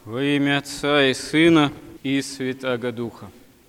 Во имя Отца и Сына и Святаго Духа.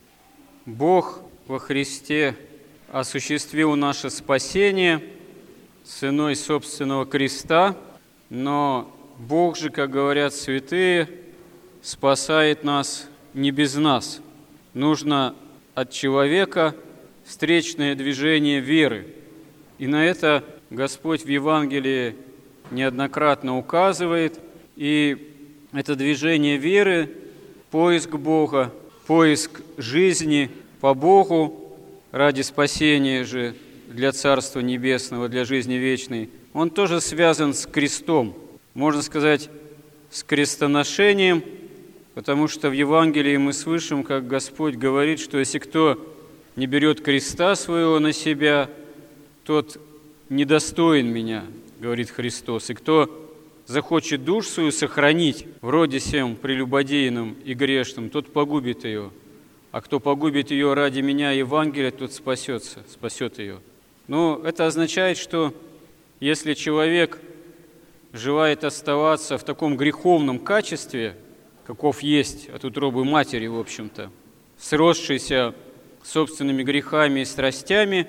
Бог во Христе осуществил наше спасение ценой собственного креста, но Бог же, как говорят святые, спасает нас не без нас. Нужно от человека встречное движение веры. И на это Господь в Евангелии неоднократно указывает. И это движение веры, поиск Бога, поиск жизни по Богу ради спасения же для Царства Небесного, для жизни вечной, он тоже связан с крестом. Можно сказать, с крестоношением, потому что в Евангелии мы слышим, как Господь говорит, что если кто не берет креста своего на себя, тот недостоин меня, говорит Христос. И кто захочет душу свою сохранить в роде сем прелюбодейном и грешном, тот погубит ее. А кто погубит ее ради меня и Евангелия, тот спасет ее. Но это означает, что если человек желает оставаться в таком греховном качестве, каков есть от утробы матери, в общем-то, сросшийся собственными грехами и страстями,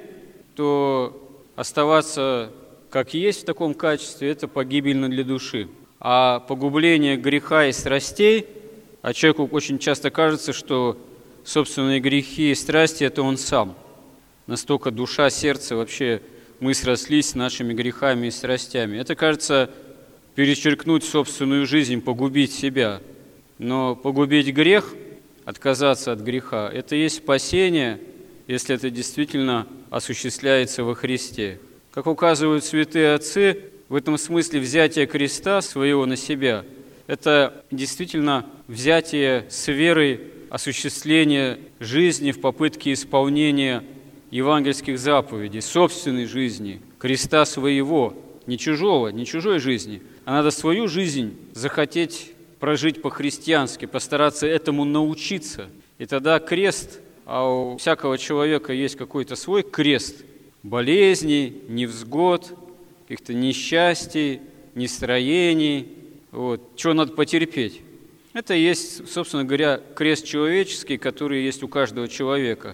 то оставаться как есть в таком качестве, это погибельно для души. А погубление греха и страстей, а человеку очень часто кажется, что собственные грехи и страсти – это он сам. Настолько душа, сердце, вообще мы срослись с нашими грехами и страстями. Это, кажется, перечеркнуть собственную жизнь, погубить себя. Но погубить грех, отказаться от греха – это и есть спасение, если это действительно осуществляется во Христе. Как указывают святые отцы, в этом смысле взятие креста своего на себя – это действительно взятие с верой осуществления жизни в попытке исполнения евангельских заповедей, собственной жизни, креста своего, не чужого, не чужой жизни, а надо свою жизнь захотеть прожить по-христиански, постараться этому научиться. И тогда крест, а у всякого человека есть какой-то свой крест, болезней, невзгод, каких-то несчастий, нестроений, чего надо потерпеть. Это и есть, собственно говоря, крест человеческий, который есть у каждого человека.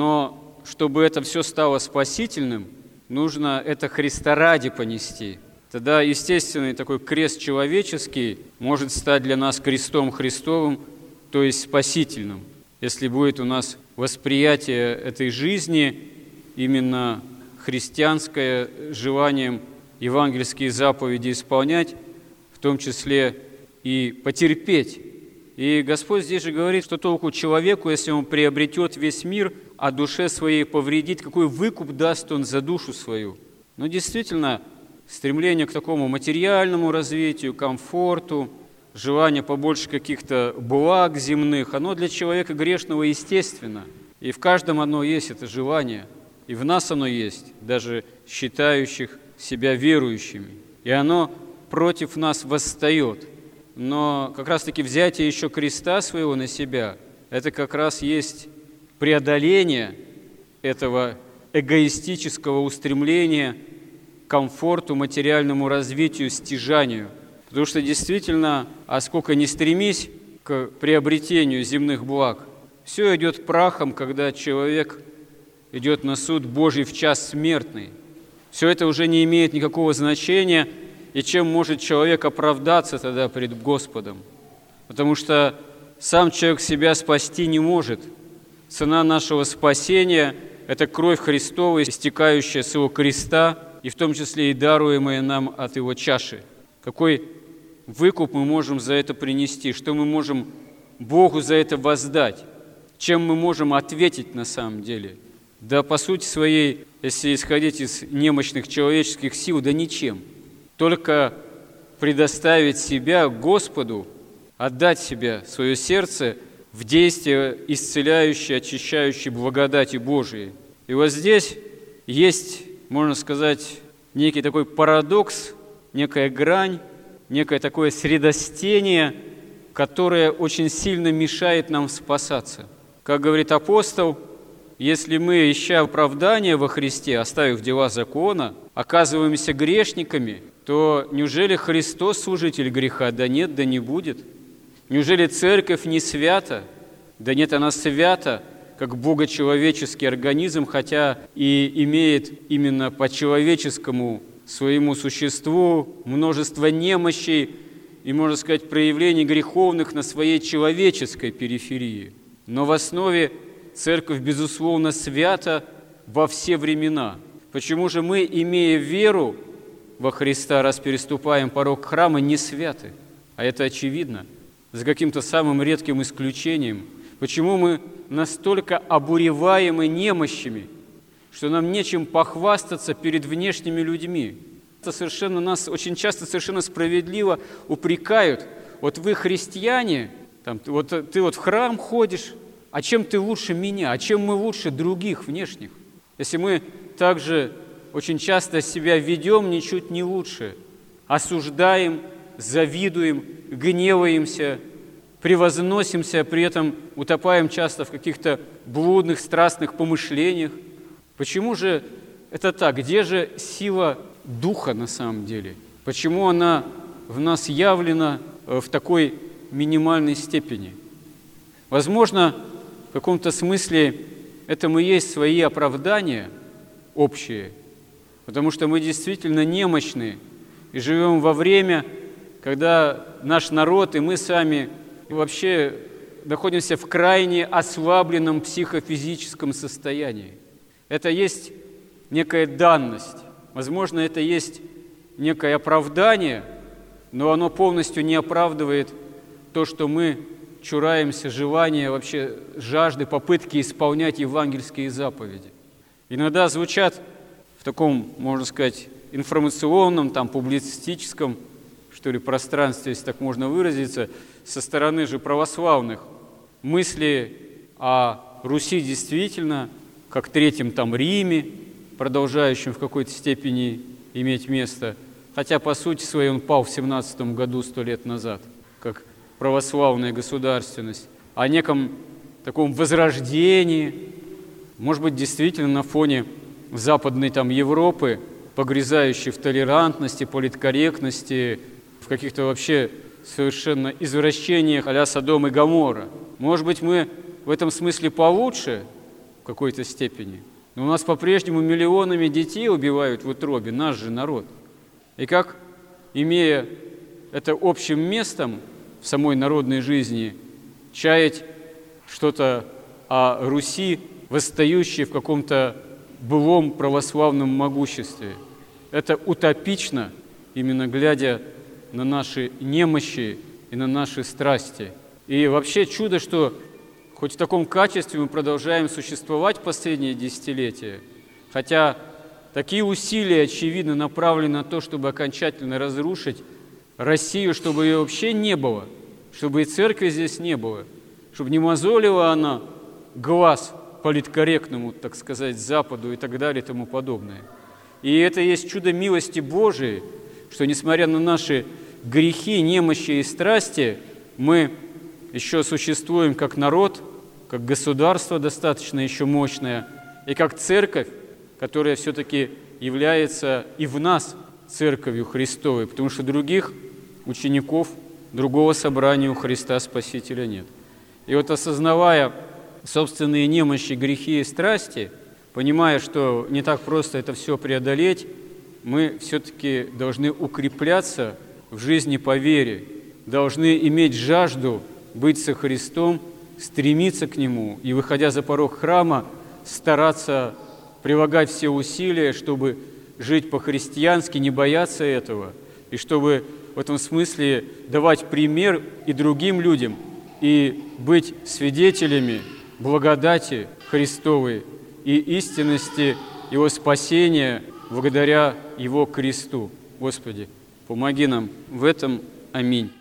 Но чтобы это все стало спасительным, нужно это Христа ради понести. Тогда естественный такой крест человеческий может стать для нас крестом Христовым, то есть спасительным, если будет у нас восприятие этой жизни именно христианское, желанием евангельские заповеди исполнять, в том числе и потерпеть. И Господь здесь же говорит, что толку человеку, если он приобретет весь мир, а душе своей повредит, какой выкуп даст он за душу свою. Но действительно, стремление к такому материальному развитию, комфорту, желание побольше каких-то благ земных, оно для человека грешного естественно. И в каждом оно есть, это желание. И в нас оно есть, даже считающих себя верующими. И оно против нас восстает. Но как раз-таки взятие еще креста своего на себя, это как раз есть преодоление этого эгоистического устремления к комфорту, материальному развитию, стяжанию. Потому что действительно, а сколько ни стремись к приобретению земных благ, все идет прахом, когда человек идет на суд Божий в час смертный. Все это уже не имеет никакого значения, и чем может человек оправдаться тогда пред Господом? Потому что сам человек себя спасти не может. Цена нашего спасения – это кровь Христова, истекающая с Его креста, и в том числе и даруемая нам от Его чаши. Какой выкуп мы можем за это принести? Что мы можем Богу за это воздать? Чем мы можем ответить на самом деле? Да, по сути своей, если исходить из немощных человеческих сил, да ничем. Только предоставить себя Господу, отдать себя, свое сердце в действие исцеляющей, очищающей благодати Божией. И вот здесь есть, можно сказать, некий такой парадокс, некая грань, некое такое средостение, которое очень сильно мешает нам спасаться. Как говорит апостол, если мы, ища оправдания во Христе, оставив дела закона, оказываемся грешниками, то неужели Христос служитель греха? Да нет, да не будет. Неужели церковь не свята? Да нет, она свята, как богочеловеческий организм, хотя и имеет именно по человеческому своему существу множество немощей и, можно сказать, проявлений греховных на своей человеческой периферии. Но в основе церковь, безусловно, свята во все времена. Почему же мы, имея веру во Христа, раз переступаем порог храма, не святы? А это очевидно, за каким-то самым редким исключением. Почему мы настолько обуреваемы немощами, что нам нечем похвастаться перед внешними людьми? Это совершенно нас очень часто совершенно справедливо упрекают. Вот вы христиане, ты в храм ходишь, а чем ты лучше меня, а чем мы лучше других внешних? Если мы также очень часто себя ведем ничуть не лучше, осуждаем, завидуем, гневаемся, превозносимся, при этом утопаем часто в каких-то блудных, страстных помышлениях. Почему же это так? Где же сила Духа на самом деле? Почему она в нас явлена в такой минимальной степени? Возможно, в каком-то смысле этому есть свои оправдания общие, потому что мы действительно немощны и живем во время, когда наш народ и мы сами вообще находимся в крайне ослабленном психофизическом состоянии. Это есть некая данность. Возможно, это есть некое оправдание, но оно полностью не оправдывает то, что мы чураемся желания, вообще жажды, попытки исполнять евангельские заповеди. Иногда звучат в таком, можно сказать, информационном, публицистическом, пространстве, если так можно выразиться, со стороны же православных мысли о Руси действительно, как Третьем Риме, продолжающем в какой-то степени иметь место, хотя по сути своей он пал в 17 году, 100 лет назад, как православная государственность, о неком таком возрождении, может быть, действительно на фоне Западной Европы, погрязающей в толерантности, политкорректности, в каких-то вообще совершенно извращениях а-ля Содом и Гоморра. Может быть, мы в этом смысле получше в какой-то степени, но у нас по-прежнему миллионами детей убивают в утробе, наш же народ. И как, имея это общим местом в самой народной жизни, чаять что-то о Руси, восстающей в каком-то былом православном могуществе. Это утопично, именно глядя на наши немощи и на наши страсти. И вообще чудо, что хоть в таком качестве мы продолжаем существовать последние десятилетия, хотя такие усилия, очевидно, направлены на то, чтобы окончательно разрушить Россию, чтобы ее вообще не было, чтобы и церкви здесь не было, чтобы не мозолила она глаз политкорректному, так сказать, Западу и так далее и тому подобное. И это есть чудо милости Божией, что, несмотря на наши грехи, немощи и страсти, мы еще существуем как народ, как государство достаточно еще мощное, и как церковь, которая все-таки является и в нас церковью Христовой, потому что других учеников, другого собрания у Христа Спасителя нет. И вот осознавая собственные немощи, грехи и страсти, понимая, что не так просто это все преодолеть, мы все-таки должны укрепляться в жизни по вере, должны иметь жажду быть со Христом, стремиться к Нему и, выходя за порог храма, стараться прилагать все усилия, чтобы жить по-христиански, не бояться этого, и чтобы в этом смысле давать пример и другим людям, и быть свидетелями благодати Христовой и истинности Его спасения благодаря Его кресту. Господи, помоги нам в этом. Аминь.